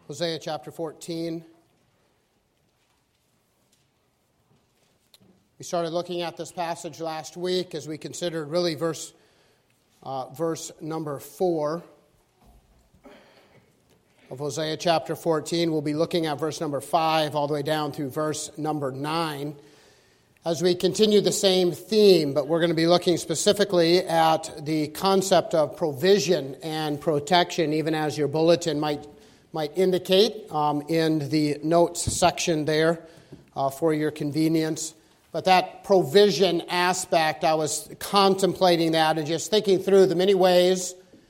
Hosea chapter 14. We started looking at this passage last week as we considered really verse number 4 of Hosea chapter 14. We'll be looking at verse number 5 all the way down through verse number 9 as we continue the same theme, but we're going to be looking specifically at the concept of provision and protection, even as your bulletin might indicate in the notes section there for your convenience. But that provision aspect, I was contemplating that and just thinking through the many ways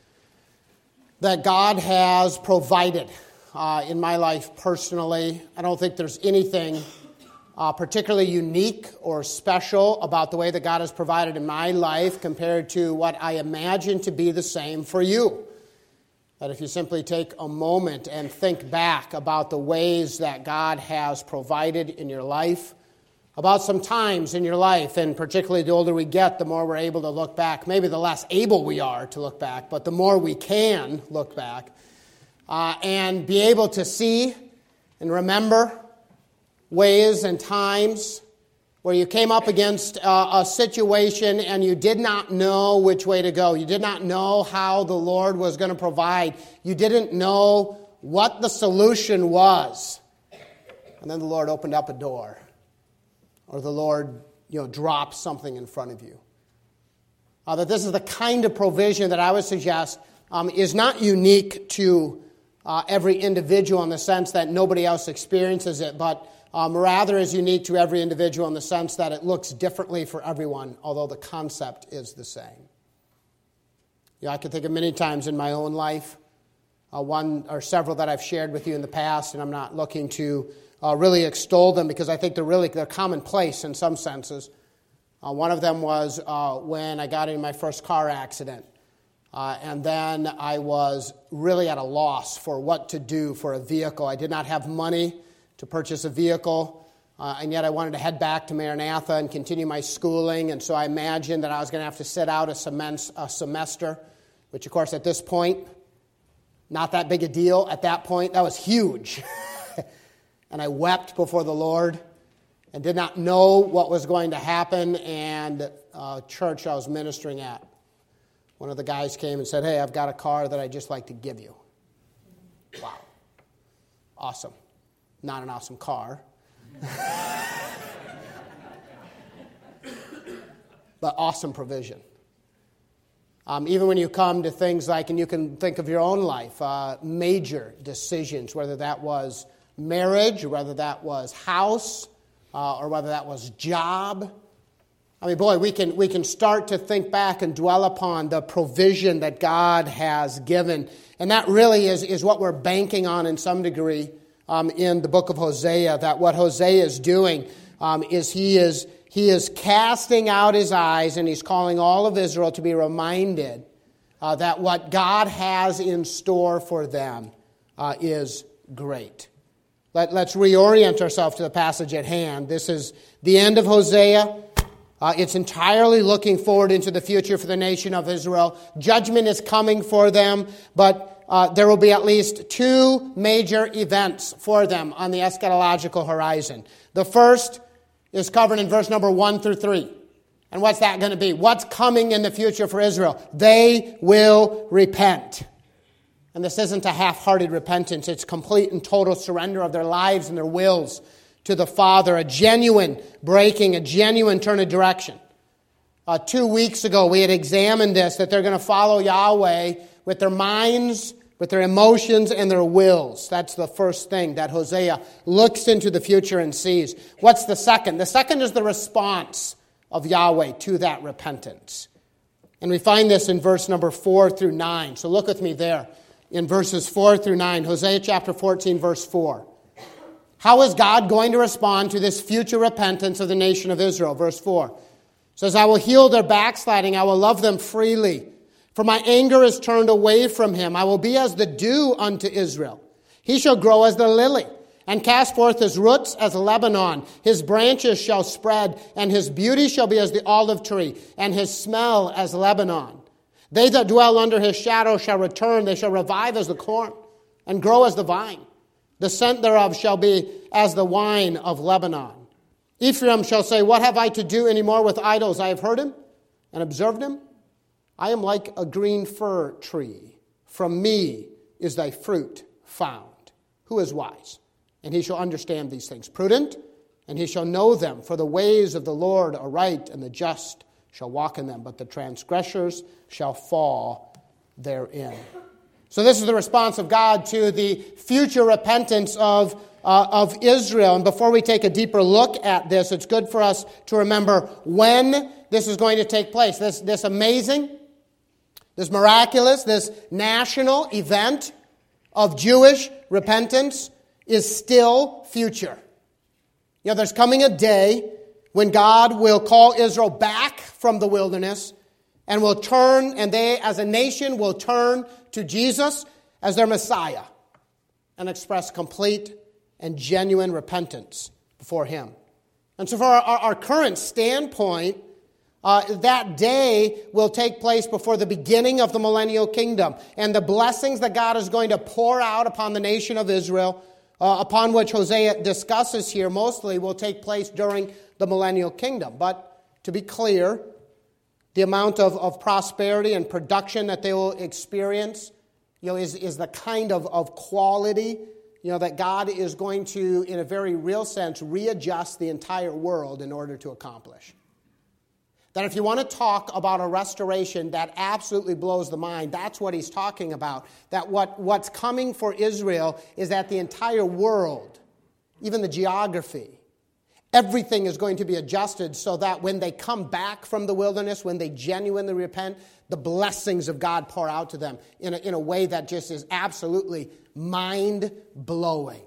that God has provided in my life personally. I don't think there's anything particularly unique or special about the way that God has provided in my life compared to what I imagine to be the same for you. That if you simply take a moment and think back about the ways that God has provided in your life, about some times in your life, and particularly the older we get, the more we're able to look back. Maybe the less able we are to look back, but the more we can look back and be able to see and remember ways and times where you came up against a situation and you did not know which way to go. You did not know how the Lord was going to provide. You didn't know what the solution was. And then the Lord opened up a door. Or the Lord, dropped something in front of you. That this is the kind of provision that I would suggest is not unique to every individual in the sense that nobody else experiences it, but rather is unique to every individual in the sense that it looks differently for everyone, although the concept is the same. I can think of many times in my own life, one or several that I've shared with you in the past, and I'm not looking to really extol them because I think they're commonplace in some senses. One of them was when I got in my first car accident. And then I was really at a loss for what to do for a vehicle. I did not have money to purchase a vehicle, and yet I wanted to head back to Maranatha and continue my schooling, and so I imagined that I was going to have to sit out a semester, which, of course, at this point, not that big a deal. At that point, that was huge. And I wept before the Lord and did not know what was going to happen, and church I was ministering at, one of the guys came and said, "Hey, I've got a car that I'd just like to give you." Wow. Awesome. Not an awesome car. But awesome provision. Even when you come to things like, and you can think of your own life, major decisions, whether that was marriage, or whether that was house, or whether that was job. I mean, boy, we can start to think back and dwell upon the provision that God has given. And that really is what we're banking on in some degree in the book of Hosea, that what Hosea is doing is he is casting out his eyes and he's calling all of Israel to be reminded that what God has in store for them is great. Let's reorient ourselves to the passage at hand. This is the end of Hosea. It's entirely looking forward into the future for the nation of Israel. Judgment is coming for them, but there will be at least two major events for them on the eschatological horizon. The first is covered in verse number 1 through 3. And what's that going to be? What's coming in the future for Israel? They will repent. And this isn't a half-hearted repentance. It's complete and total surrender of their lives and their wills to the Father, a genuine breaking, a genuine turn of direction. 2 weeks ago, we had examined this, that they're going to follow Yahweh with their minds, with their emotions, and their wills. That's the first thing that Hosea looks into the future and sees. What's the second? The second is the response of Yahweh to that repentance. And we find this in verse number 4 through 9. So look with me there in verses 4 through 9. Hosea chapter 14, verse 4. How is God going to respond to this future repentance of the nation of Israel? Verse 4 says, "I will heal their backsliding. I will love them freely. For my anger is turned away from him. I will be as the dew unto Israel. He shall grow as the lily, and cast forth his roots as Lebanon. His branches shall spread, and his beauty shall be as the olive tree, and his smell as Lebanon. They that dwell under his shadow shall return. They shall revive as the corn, and grow as the vine. The scent thereof shall be as the wine of Lebanon. Ephraim shall say, what have I to do any more with idols? I have heard him and observed him. I am like a green fir tree. From me is thy fruit found. Who is wise? And he shall understand these things. Prudent, and he shall know them. For the ways of the Lord are right, and the just shall walk in them. But the transgressors shall fall therein. So this is the response of God to the future repentance of Israel. And before we take a deeper look at this, it's good for us to remember when this is going to take place. This amazing, this miraculous, this national event of Jewish repentance is still future. You know, there's coming a day when God will call Israel back from the wilderness and will turn, and they as a nation will turn to Jesus as their Messiah and express complete and genuine repentance before Him. And so for our current standpoint, that day will take place before the beginning of the millennial kingdom. And the blessings that God is going to pour out upon the nation of Israel, upon which Hosea discusses here mostly, will take place during the millennial kingdom. But to be clear, the amount of prosperity and production that they will experience, is the kind of quality, that God is going to, in a very real sense, readjust the entire world in order to accomplish. That if you want to talk about a restoration that absolutely blows the mind, that's what he's talking about. That what's coming for Israel is that the entire world, even the geography, everything is going to be adjusted so that when they come back from the wilderness, when they genuinely repent, the blessings of God pour out to them in a way that just is absolutely mind-blowing.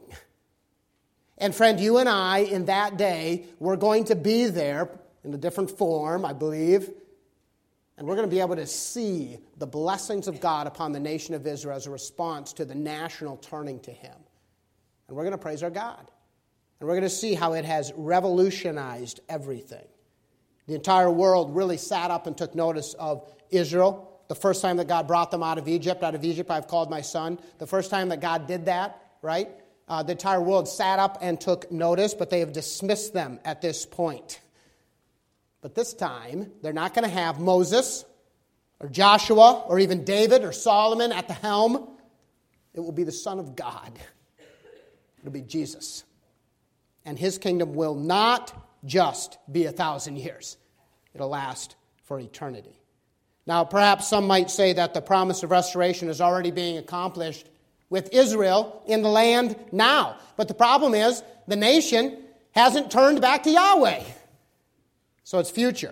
And friend, you and I, in that day, we're going to be there in a different form, I believe. And we're going to be able to see the blessings of God upon the nation of Israel as a response to the national turning to Him. And we're going to praise our God. And we're going to see how it has revolutionized everything. The entire world really sat up and took notice of Israel. The first time that God brought them out of Egypt I've called my son. The first time that God did that, right? The entire world sat up and took notice, but they have dismissed them at this point. But this time, they're not going to have Moses or Joshua or even David or Solomon at the helm. It will be the Son of God. It'll be Jesus. And His kingdom will not just be 1,000 years. It'll last for eternity. Now, perhaps some might say that the promise of restoration is already being accomplished with Israel in the land now. But the problem is, the nation hasn't turned back to Yahweh. So it's future.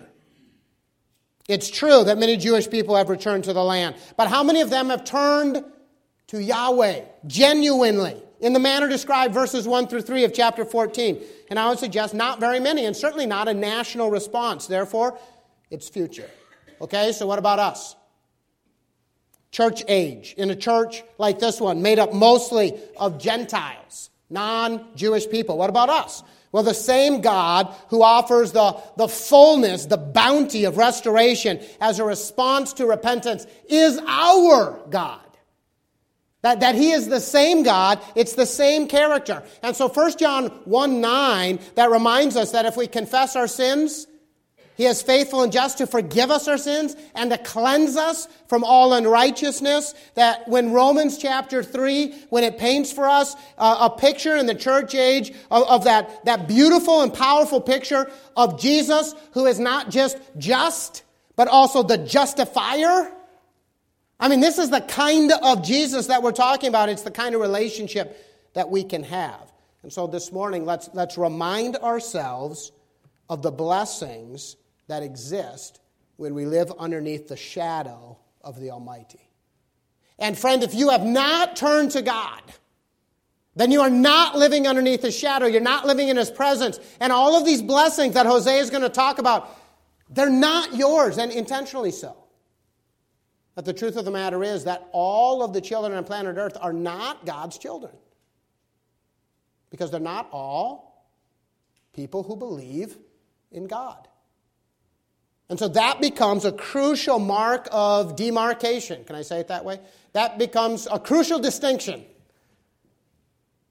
It's true that many Jewish people have returned to the land. But how many of them have turned to Yahweh genuinely in the manner described verses 1 through 3 of chapter 14? And I would suggest not very many, and certainly not a national response. Therefore, it's future. Okay, so what about us? Church age. In a church like this one, made up mostly of Gentiles, non-Jewish people. What about us? Well, the same God who offers the fullness, the bounty of restoration as a response to repentance is our God. That He is the same God, it's the same character. And so 1 John 1:9, that reminds us that if we confess our sins, He is faithful and just to forgive us our sins and to cleanse us from all unrighteousness. That when Romans chapter 3, when it paints for us a picture in the church age of that beautiful and powerful picture of Jesus, who is not just, but also the justifier. I mean, this is the kind of Jesus that we're talking about. It's the kind of relationship that we can have. And so this morning, let's remind ourselves of the blessings that exist when we live underneath the shadow of the Almighty. And friend, if you have not turned to God, then you are not living underneath His shadow. You're not living in His presence. And all of these blessings that Hosea is going to talk about, they're not yours, and intentionally so. But the truth of the matter is that all of the children on planet Earth are not God's children. Because they're not all people who believe in God. And so that becomes a crucial mark of demarcation. Can I say it that way? That becomes a crucial distinction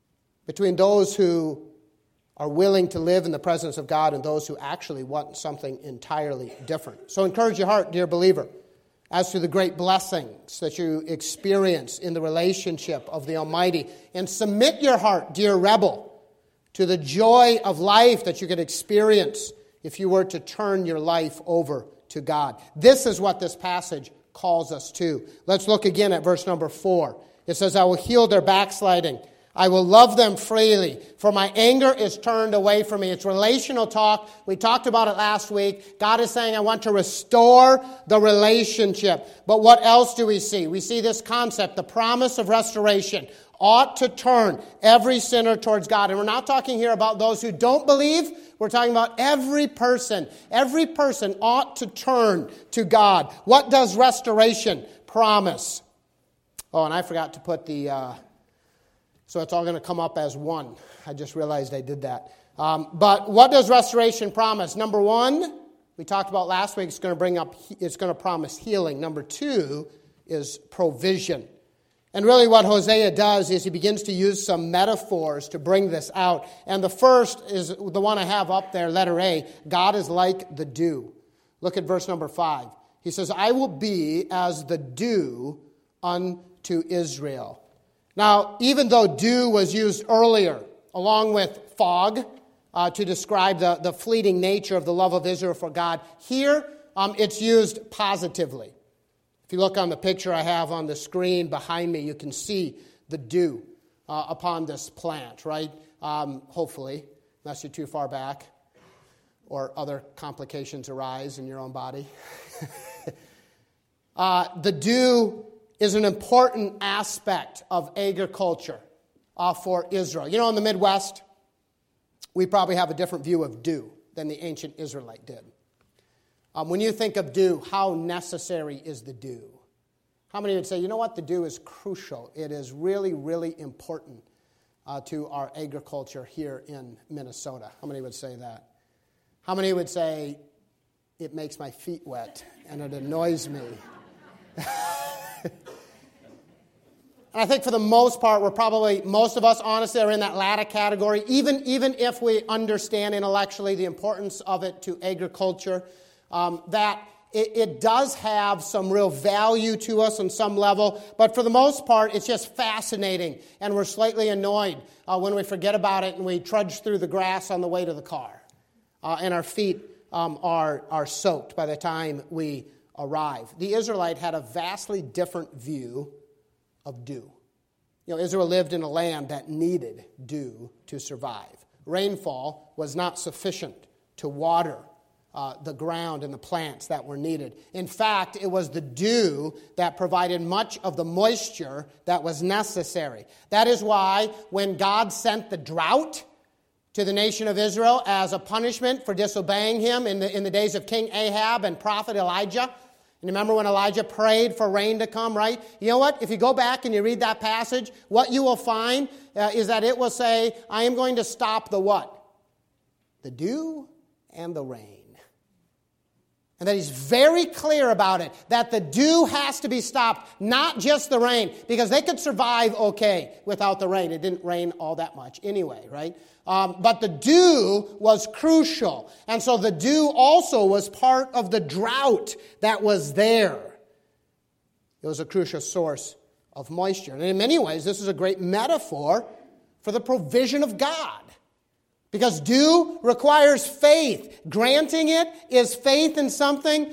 between those who are willing to live in the presence of God and those who actually want something entirely different. So encourage your heart, dear believer, as to the great blessings that you experience in the relationship of the Almighty. And submit your heart, dear rebel, to the joy of life that you could experience if you were to turn your life over to God. This is what this passage calls us to. Let's look again at verse number 4. It says, I will heal their backsliding. I will love them freely, for my anger is turned away from me. It's relational talk. We talked about it last week. God is saying, I want to restore the relationship. But what else do we see? We see this concept, the promise of restoration ought to turn every sinner towards God. And we're not talking here about those who don't believe. We're talking about every person. Every person ought to turn to God. What does restoration promise? Oh, and I forgot to put so it's all going to come up as one. I just realized I did that. But what does restoration promise? Number one, we talked about last week, it's going to promise healing. Number two is provision. And really what Hosea does is he begins to use some metaphors to bring this out. And the first is the one I have up there, letter A. God is like the dew. Look at verse number 5. He says, I will be as the dew unto Israel. Now, even though dew was used earlier, along with fog, to describe the fleeting nature of the love of Israel for God, here it's used positively. If you look on the picture I have on the screen behind me, you can see the dew upon this plant, right? Hopefully, unless you're too far back or other complications arise in your own body. The dew is an important aspect of agriculture for Israel. You know, in the Midwest, we probably have a different view of dew than the ancient Israelite did. When you think of dew, how necessary is the dew? How many would say, you know what, the dew is crucial. It is really, really important to our agriculture here in Minnesota. How many would say that? How many would say, it makes my feet wet and it annoys me? And I think for the most part, most of us honestly are in that latter category, even if we understand intellectually the importance of it to agriculture, that it does have some real value to us on some level, but for the most part, it's just fascinating, and we're slightly annoyed when we forget about it and we trudge through the grass on the way to the car, and our feet are soaked by the time we arrive. The Israelite had a vastly different view of dew. You know, Israel lived in a land that needed dew to survive. Rainfall was not sufficient to water the ground and the plants that were needed. In fact, it was the dew that provided much of the moisture that was necessary. That is why when God sent the drought to the nation of Israel as a punishment for disobeying him in the days of King Ahab and prophet Elijah, and remember when Elijah prayed for rain to come, right? You know what? If you go back and you read that passage, what you will find is that it will say, I am going to stop the what? The dew and the rain. And that he's very clear about it, that the dew has to be stopped, not just the rain, because they could survive okay without the rain. It didn't rain all that much anyway, right? But the dew was crucial. And so the dew also was part of the drought that was there. It was a crucial source of moisture. And in many ways, this is a great metaphor for the provision of God. Because dew requires faith. Granting it is faith in something,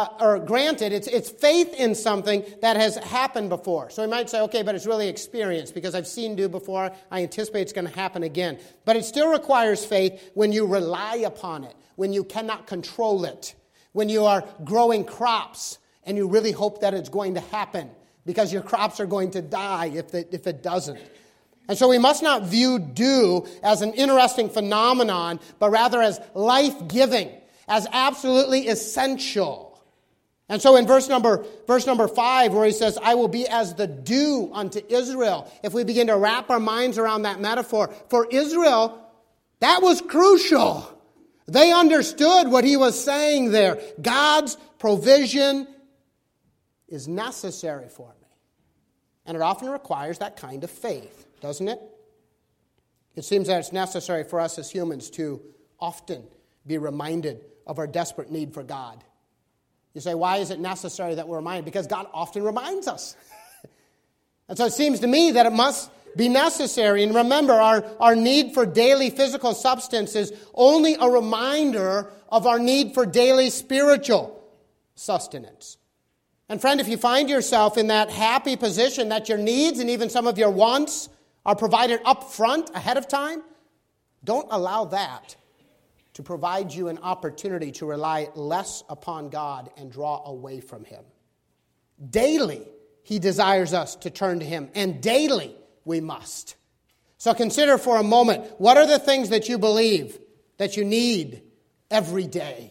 it's faith in something that has happened before. So we might say, okay, but it's really experience because I've seen dew before. I anticipate it's going to happen again. But it still requires faith when you rely upon it, when you cannot control it, when you are growing crops and you really hope that it's going to happen because your crops are going to die if it doesn't. And so we must not view dew as an interesting phenomenon, but rather as life-giving, as absolutely essential. And so in verse number 5, where he says, I will be as the dew unto Israel, if we begin to wrap our minds around that metaphor, for Israel, that was crucial. They understood what he was saying there. God's provision is necessary for me. And it often requires that kind of faith, doesn't it? It seems that it's necessary for us as humans to often be reminded of our desperate need for God. You say, why is it necessary that we're reminded? Because God often reminds us. And so it seems to me that it must be necessary. And remember, our need for daily physical substance is only a reminder of our need for daily spiritual sustenance. And friend, if you find yourself in that happy position that your needs and even some of your wants are provided up front, ahead of time, don't allow that to provide you an opportunity to rely less upon God and draw away from Him. Daily, He desires us to turn to Him, and daily we must. So consider for a moment, what are the things that you believe that you need every day?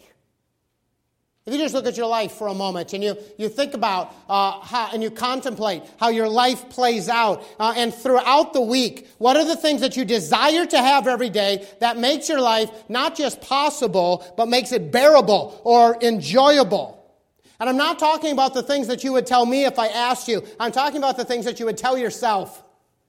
If you just look at your life for a moment and you think about how, and you contemplate how your life plays out, and throughout the week, what are the things that you desire to have every day that makes your life not just possible, but makes it bearable or enjoyable? And I'm not talking about the things that you would tell me if I asked you. I'm talking about the things that you would tell yourself.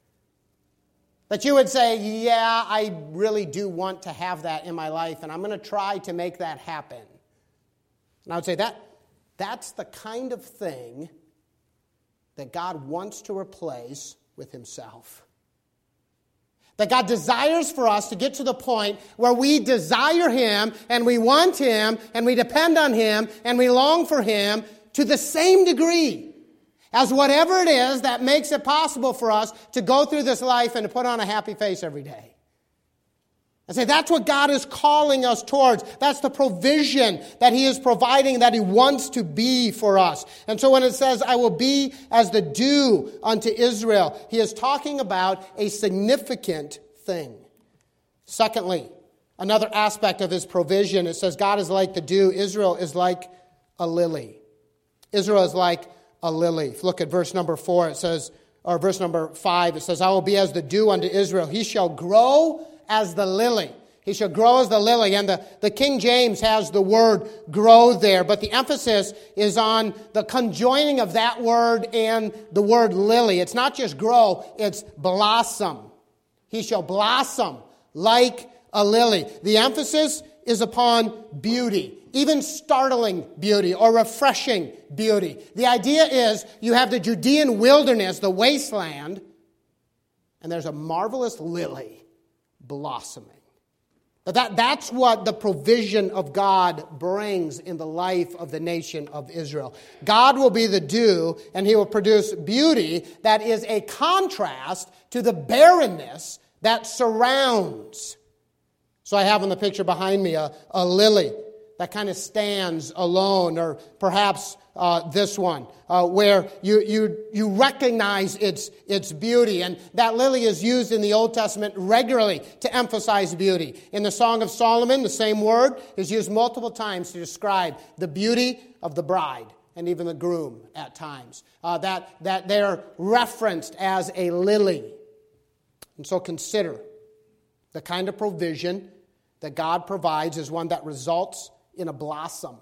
That you would say, yeah, I really do want to have that in my life, and I'm going to try to make that happen. And I would say that's the kind of thing that God wants to replace with Himself. That God desires for us to get to the point where we desire Him and we want Him and we depend on Him and we long for Him to the same degree as whatever it is that makes it possible for us to go through this life and to put on a happy face every day. I say that's what God is calling us towards. That's the provision that He is providing, that He wants to be for us. And so when it says, I will be as the dew unto Israel, He is talking about a significant thing. Secondly, another aspect of His provision, it says God is like the dew. Israel is like a lily. Israel is like a lily. If you look at verse number 4, it says, or verse number 5, it says, I will be as the dew unto Israel. He shall grow as the lily. He shall grow as the lily. And the King James has the word grow there, but the emphasis is on the conjoining of that word and the word lily. It's not just grow, it's blossom. He shall blossom like a lily. The emphasis is upon beauty, even startling beauty or refreshing beauty. The idea is you have the Judean wilderness, the wasteland, and there's a marvelous lily blossoming. But that's what the provision of God brings in the life of the nation of Israel. God will be the dew, and He will produce beauty that is a contrast to the barrenness that surrounds. So I have on the picture behind me a lily that kind of stands alone, or perhaps this one, where you recognize its beauty. And that lily is used in the Old Testament regularly to emphasize beauty. In the Song of Solomon, the same word is used multiple times to describe the beauty of the bride and even the groom at times. That they're referenced as a lily. And so consider the kind of provision that God provides is one that results in a blossom,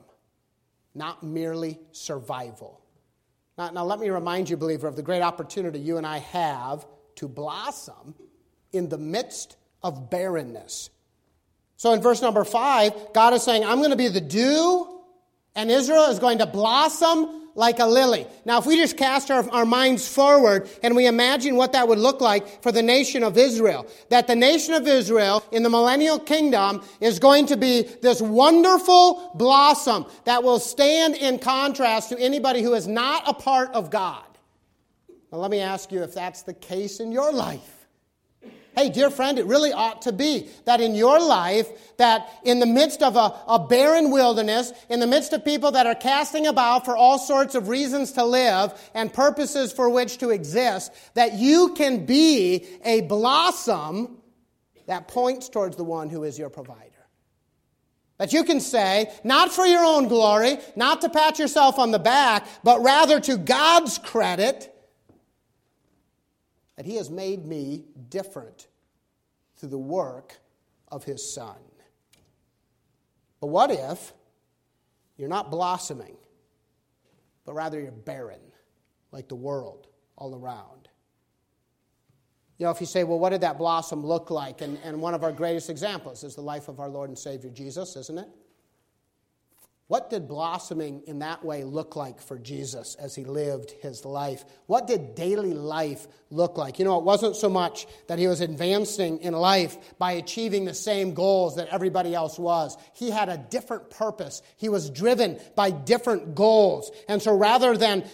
not merely survival. Now let me remind you, believer, of the great opportunity you and I have to blossom in the midst of barrenness. So in verse number 5, God is saying, I'm going to be the dew, and Israel is going to blossom like a lily. Now, if we just cast our minds forward and we imagine what that would look like for the nation of Israel, that the nation of Israel in the millennial kingdom is going to be this wonderful blossom that will stand in contrast to anybody who is not a part of God. Now, let me ask you if that's the case in your life. Hey, dear friend, it really ought to be that in your life, that in the midst of a barren wilderness, in the midst of people that are casting about for all sorts of reasons to live and purposes for which to exist, that you can be a blossom that points towards the one who is your provider. That you can say, not for your own glory, not to pat yourself on the back, but rather to God's credit, that He has made me different through the work of His Son. But what if you're not blossoming, but rather you're barren, like the world all around? You know, if you say, well, what did that blossom look like? And one of our greatest examples is the life of our Lord and Savior Jesus, isn't it? What did blossoming in that way look like for Jesus as he lived his life? What did daily life look like? You know, it wasn't so much that he was advancing in life by achieving the same goals that everybody else was. He had a different purpose. He was driven by different goals. And so rather than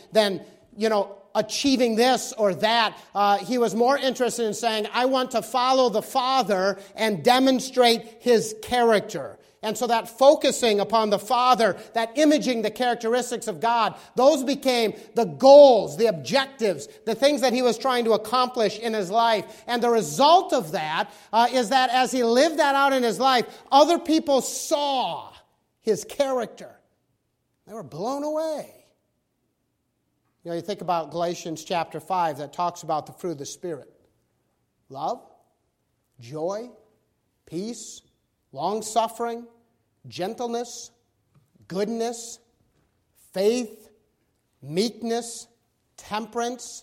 achieving this or that, he was more interested in saying, I want to follow the Father and demonstrate his character. And so that focusing upon the Father, that imaging the characteristics of God, those became the goals, the objectives, the things that he was trying to accomplish in his life. And the result of that is that as he lived that out in his life, other people saw his character. They were blown away. You know, you think about Galatians chapter 5 that talks about the fruit of the Spirit. Love, joy, peace, long-suffering, gentleness, goodness, faith, meekness, temperance,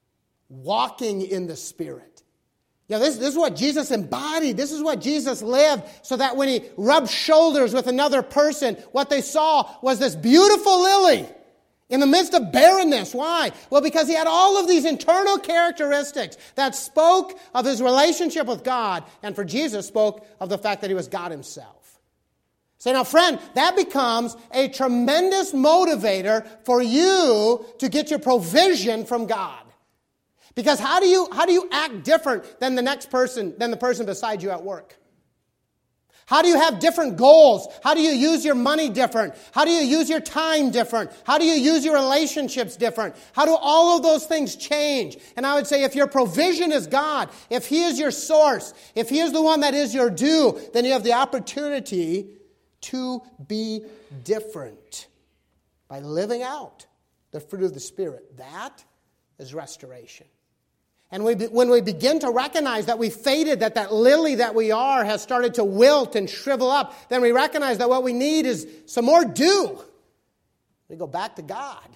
walking in the Spirit. You know, this is what Jesus embodied. This is what Jesus lived, so that when he rubbed shoulders with another person, what they saw was this beautiful lily in the midst of barrenness. Why? Well, because he had all of these internal characteristics that spoke of his relationship with God, and for Jesus spoke of the fact that he was God himself. Say, now, friend, that becomes a tremendous motivator for you to get your provision from God. Because how do you act different than the person beside you at work? How do you have different goals? How do you use your money different? How do you use your time different? How do you use your relationships different? How do all of those things change? And I would say if your provision is God, if He is your source, if He is the one that is your due, then you have the opportunity to be different by living out the fruit of the Spirit. That is restoration. And when we begin to recognize that we faded, that lily that we are has started to wilt and shrivel up, then we recognize that what we need is some more dew. We go back to God.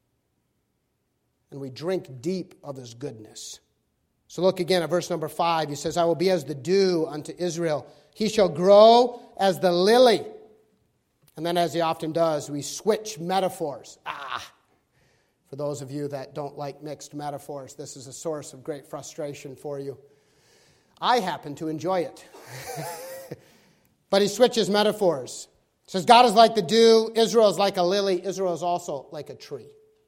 And we drink deep of His goodness. So look again at verse number 5. He says, I will be as the dew unto Israel. He shall grow as the lily. And then as he often does, we switch metaphors. For those of you that don't like mixed metaphors, this is a source of great frustration for you. I happen to enjoy it. But he switches metaphors. He says, God is like the dew, Israel is like a lily, Israel is also like a tree.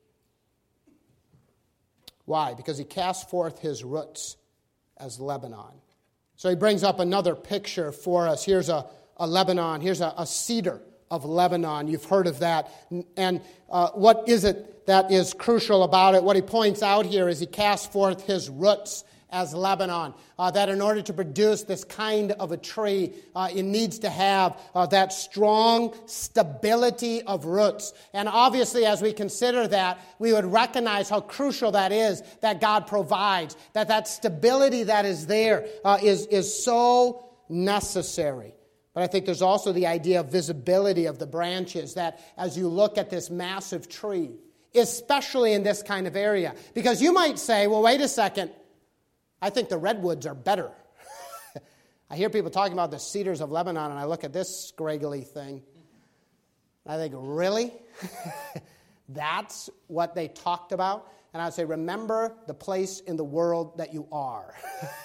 Why? Because he casts forth his roots as Lebanon. So he brings up another picture for us. Here's a Lebanon, here's a cedar of Lebanon. You've heard of that. And what is it that is crucial about it? What he points out here is he casts forth his roots as Lebanon. That in order to produce this kind of a tree, it needs to have that strong stability of roots. And obviously, as we consider that, we would recognize how crucial that is that God provides. That stability that is there is so necessary. But I think there's also the idea of visibility of the branches, that as you look at this massive tree, especially in this kind of area, because you might say, well, wait a second, I think the redwoods are better. I hear people talking about the cedars of Lebanon, and I look at this scraggly thing. I think, really? That's what they talked about? And I would say, remember the place in the world that you are.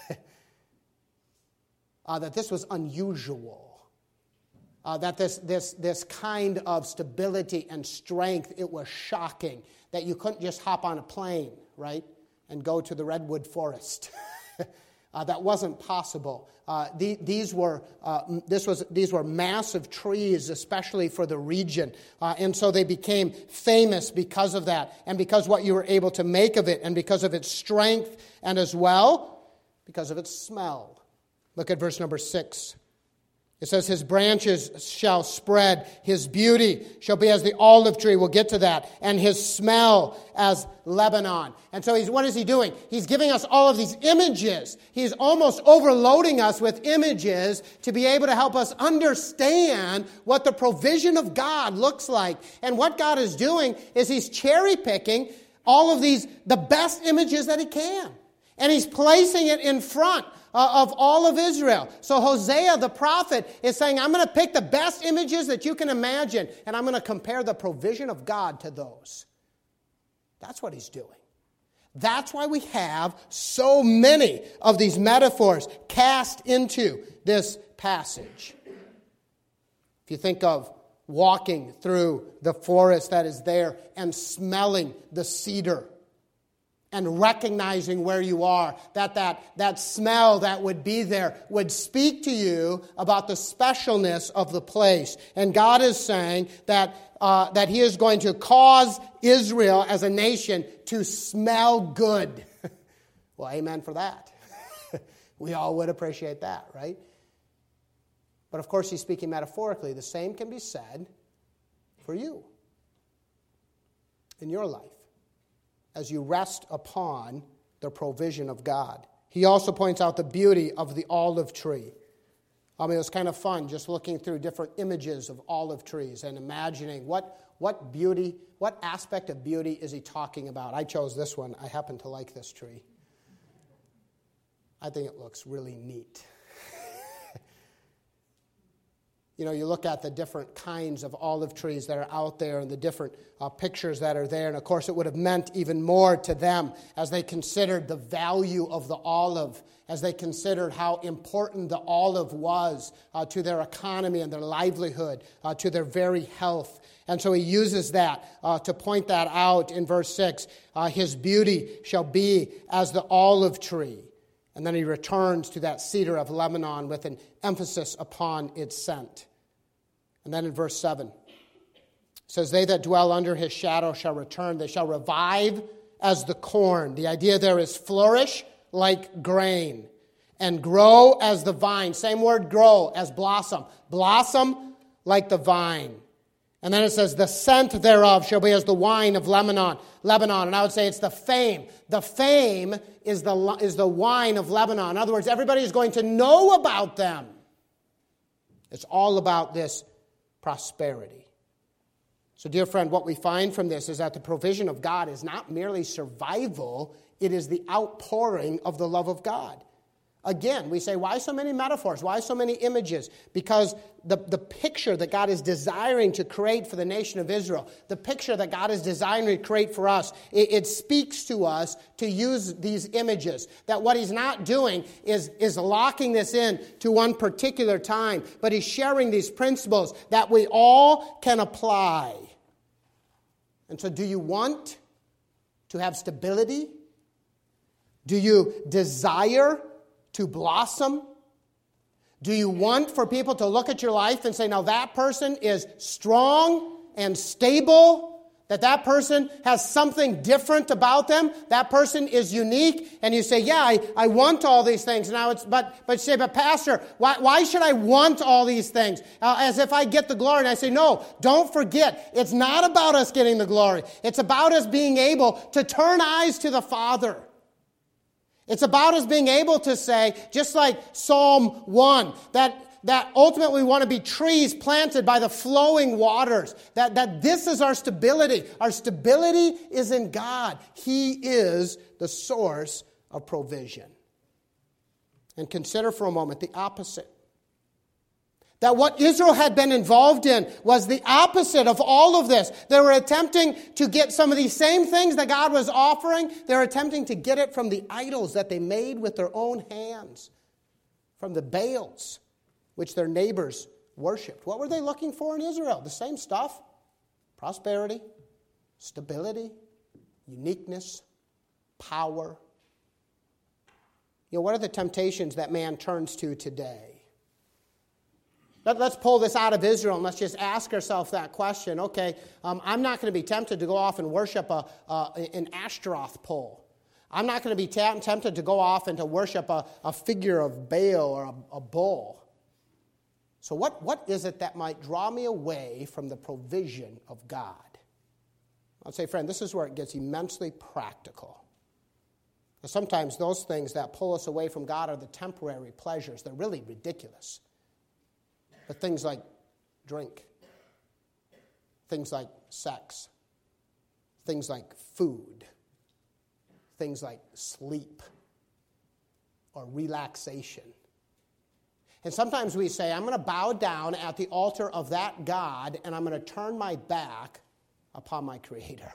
That this was unusual. That this kind of stability and strength, it was shocking. That you couldn't just hop on a plane, right, and go to the redwood forest. That wasn't possible. These were massive trees, especially for the region, and so they became famous because of that, and because what you were able to make of it, and because of its strength, and as well because of its smell. Look at verse number 6. It says, his branches shall spread, his beauty shall be as the olive tree. We'll get to that. And his smell as Lebanon. And so what is he doing? He's giving us all of these images. He's almost overloading us with images to be able to help us understand what the provision of God looks like. And what God is doing is he's cherry picking all of these, the best images that he can. And he's placing it in front of all of Israel. So Hosea, the prophet, is saying, I'm going to pick the best images that you can imagine, and I'm going to compare the provision of God to those. That's what he's doing. That's why we have so many of these metaphors cast into this passage. If you think of walking through the forest that is there and smelling the cedar and recognizing where you are, that smell that would be there would speak to you about the specialness of the place. And God is saying that he is going to cause Israel as a nation to smell good. Well, amen for that. We all would appreciate that, right? But of course, he's speaking metaphorically. The same can be said for you in your life as you rest upon the provision of God. He also points out the beauty of the olive tree. I mean, it was kind of fun just looking through different images of olive trees and imagining what beauty, what aspect of beauty is he talking about. I chose this one. I happen to like this tree. I think it looks really neat. You know, you look at the different kinds of olive trees that are out there and the different pictures that are there. And, of course, it would have meant even more to them as they considered the value of the olive, as they considered how important the olive was to their economy and their livelihood, to their very health. And so he uses that to point that out in verse 6. His beauty shall be as the olive tree. And then he returns to that cedar of Lebanon with an emphasis upon its scent. And then in verse 7, it says, they that dwell under his shadow shall return. They shall revive as the corn. The idea there is flourish like grain and grow as the vine. Same word, grow, as blossom. Blossom like the vine. And then it says, the scent thereof shall be as the wine of Lebanon. And I would say it's the fame. The fame is the wine of Lebanon. In other words, everybody is going to know about them. It's all about this prosperity. So, dear friend, what we find from this is that the provision of God is not merely survival, it is the outpouring of the love of God. Again, we say, why so many metaphors? Why so many images? Because the picture that God is desiring to create for the nation of Israel, the picture that God is desiring to create for us, it speaks to us to use these images. That what he's not doing is locking this in to one particular time, but he's sharing these principles that we all can apply. And so do you want to have stability? Do you desire to blossom? Do you want for people to look at your life and say, now that person is strong and stable, that person has something different about them, that person is unique, and you say, yeah, I want all these things. Now but you say, but Pastor, why should I want all these things? As if I get the glory. And I say, no, don't forget, it's not about us getting the glory. It's about us being able to turn eyes to the Father. It's about us being able to say, just like Psalm 1, that ultimately we want to be trees planted by the flowing waters, that this is our stability. Our stability is in God. He is the source of provision. And consider for a moment the opposite. That what Israel had been involved in was the opposite of all of this. They were attempting to get some of these same things that God was offering. They were attempting to get it from the idols that they made with their own hands, from the Baals, which their neighbors worshipped. What were they looking for in Israel? The same stuff. Prosperity, stability, uniqueness, power. You know, what are the temptations that man turns to today? Let's pull this out of Israel and let's just ask ourselves that question. Okay, I'm not going to be tempted to go off and worship an Ashtaroth pole. I'm not going to be tempted to go off and to worship a figure of Baal or a bull. So what is it that might draw me away from the provision of God? I'd say, friend, this is where it gets immensely practical. Sometimes those things that pull us away from God are the temporary pleasures. They're really ridiculous. But things like drink, things like sex, things like food, things like sleep, or relaxation. And sometimes we say, I'm going to bow down at the altar of that God, and I'm going to turn my back upon my Creator.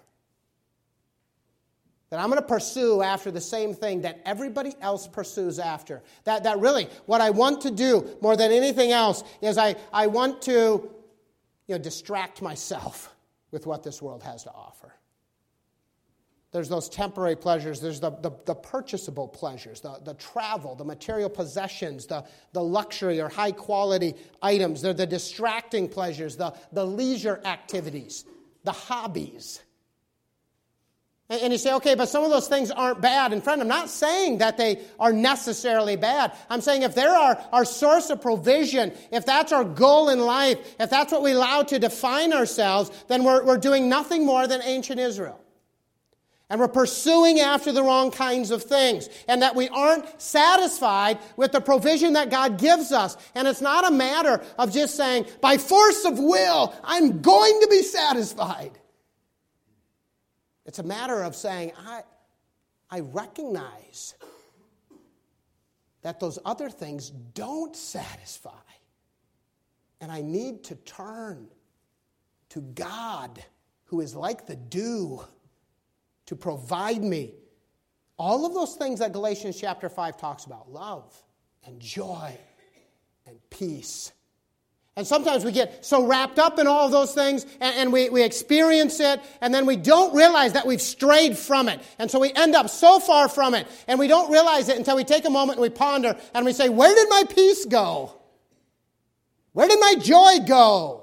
That I'm going to pursue after the same thing that everybody else pursues after. That really, what I want to do more than anything else is I want to distract myself with what this world has to offer. There's those temporary pleasures. There's the purchasable pleasures, the travel, the material possessions, the luxury or high-quality items. They're the distracting pleasures, the leisure activities, the hobbies. And you say, okay, but some of those things aren't bad. And friend, I'm not saying that they are necessarily bad. I'm saying if they're our source of provision, if that's our goal in life, if that's what we allow to define ourselves, then we're doing nothing more than ancient Israel. And we're pursuing after the wrong kinds of things. And that we aren't satisfied with the provision that God gives us. And it's not a matter of just saying, by force of will, I'm going to be satisfied. It's a matter of saying, I recognize that those other things don't satisfy. And I need to turn to God, who is like the dew, to provide me all of those things that Galatians chapter 5 talks about. Love and joy and peace. And sometimes we get so wrapped up in all of those things and we experience it and then we don't realize that we've strayed from it. And so we end up so far from it and we don't realize it until we take a moment and we ponder and we say, where did my peace go? Where did my joy go?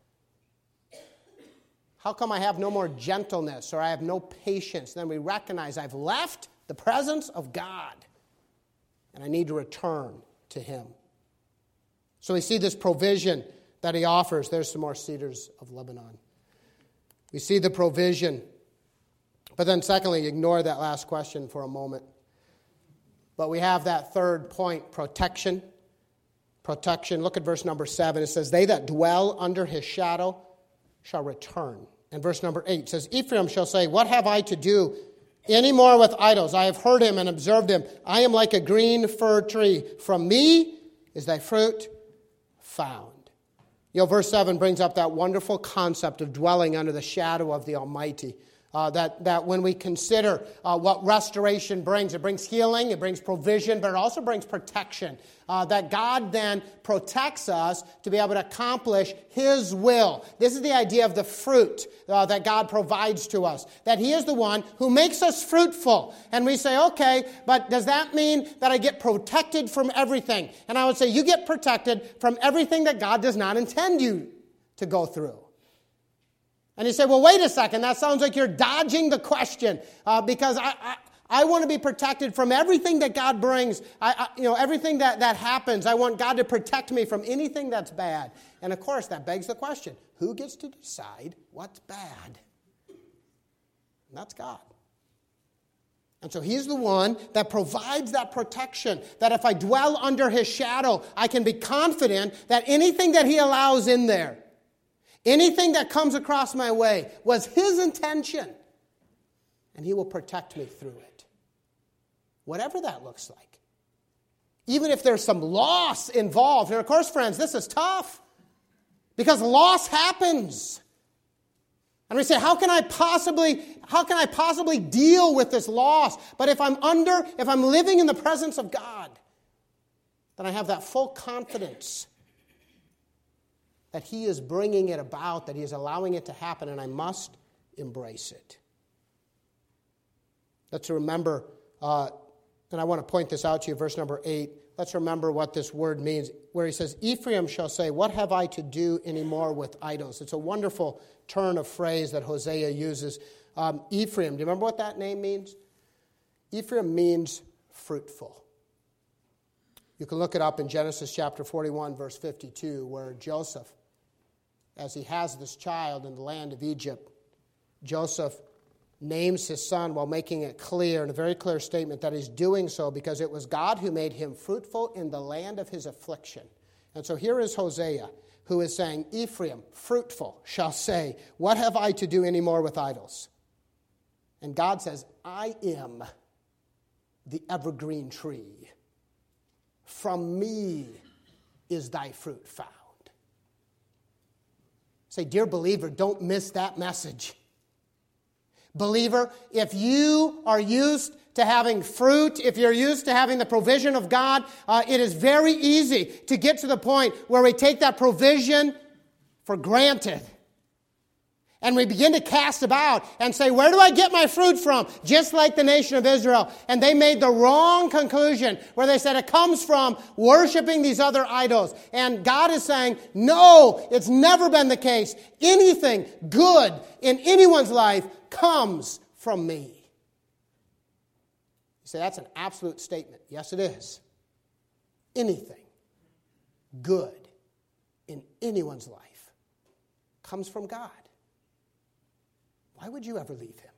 How come I have no more gentleness or I have no patience? Then we recognize I've left the presence of God and I need to return to Him. So we see this provision that He offers. There's some more cedars of Lebanon. We see the provision. But then secondly, ignore that last question for a moment. But we have that third point, protection. Protection. Look at verse number 7. It says, they that dwell under His shadow shall return. And verse number 8 says, Ephraim shall say, what have I to do any more with idols? I have heard him and observed him. I am like a green fir tree. From me is thy fruit found. Verse 7 brings up that wonderful concept of dwelling under the shadow of the Almighty. That when we consider what restoration brings, it brings healing, it brings provision, but it also brings protection. That God then protects us to be able to accomplish His will. This is the idea of the fruit that God provides to us. That He is the one who makes us fruitful. And we say, okay, but does that mean that I get protected from everything? And I would say, you get protected from everything that God does not intend you to go through. And you say, well, wait a second, that sounds like you're dodging the question because I want to be protected from everything that God brings, everything that happens. I want God to protect me from anything that's bad. And of course, that begs the question, who gets to decide what's bad? And that's God. And so He's the one that provides that protection, that if I dwell under His shadow, I can be confident that anything that He allows in there, anything that comes across my way was His intention, and He will protect me through it. Whatever that looks like. Even if there's some loss involved. And of course, friends, this is tough because loss happens. And we say, how can I possibly deal with this loss? But if I'm living in the presence of God, then I have that full confidence that He is bringing it about, that He is allowing it to happen, and I must embrace it. Let's remember, and I want to point this out to you, verse number 8. Let's remember what this word means, where He says, Ephraim shall say, what have I to do anymore with idols? It's a wonderful turn of phrase that Hosea uses. Ephraim, do you remember what that name means? Ephraim means fruitful. You can look it up in Genesis chapter 41, verse 52, where Joseph, as he has this child in the land of Egypt, Joseph names his son while making it clear, in a very clear statement, that he's doing so because it was God who made him fruitful in the land of his affliction. And so here is Hosea, who is saying, Ephraim, fruitful, shall say, what have I to do any more with idols? And God says, I am the evergreen tree. from me is thy fruit found. Say, dear believer, don't miss that message. Believer, if you are used to having fruit, if you're used to having the provision of God, it is very easy to get to the point where we take that provision for granted. And we begin to cast about and say, where do I get my fruit from? Just like the nation of Israel. And they made the wrong conclusion where they said it comes from worshiping these other idols. And God is saying, no, it's never been the case. Anything good in anyone's life comes from me. You say, that's an absolute statement. Yes, it is. Anything good in anyone's life comes from God. Why would you ever leave him?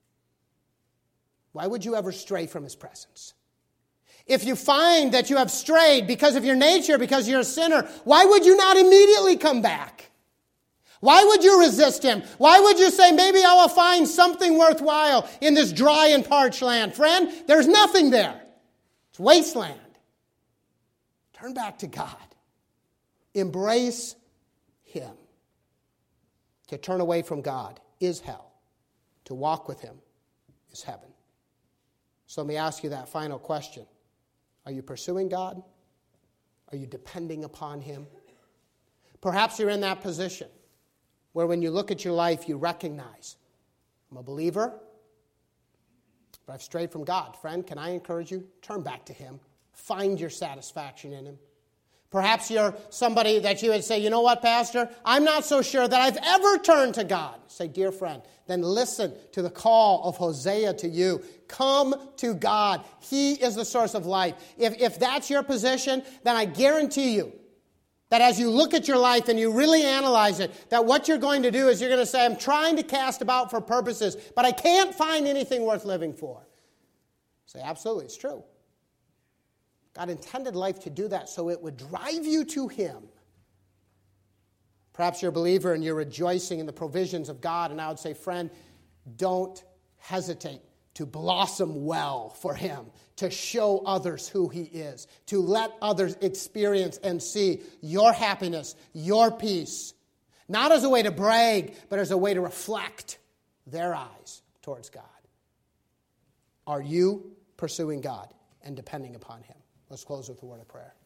Why would you ever stray from his presence? If you find that you have strayed because of your nature, because you're a sinner, why would you not immediately come back? Why would you resist him? Why would you say, maybe I will find something worthwhile in this dry and parched land? Friend, there's nothing there. It's wasteland. Turn back to God. Embrace him. To turn away from God is hell. To walk with him is heaven. So let me ask you that final question. Are you pursuing God? Are you depending upon him? Perhaps you're in that position where when you look at your life, you recognize, I'm a believer, but I've strayed from God. Friend, can I encourage you? Turn back to him. Find your satisfaction in him. Perhaps you're somebody that you would say, you know what, Pastor? I'm not so sure that I've ever turned to God. Say, dear friend, then listen to the call of Hosea to you. Come to God. He is the source of life. If that's your position, then I guarantee you that as you look at your life and you really analyze it, that what you're going to do is you're going to say, I'm trying to cast about for purposes, but I can't find anything worth living for. Say, absolutely, it's true. God intended life to do that so it would drive you to him. Perhaps you're a believer and you're rejoicing in the provisions of God, and I would say, friend, don't hesitate to blossom well for him, to show others who he is, to let others experience and see your happiness, your peace, not as a way to brag, but as a way to reflect their eyes towards God. Are you pursuing God and depending upon him? Let's close with a word of prayer.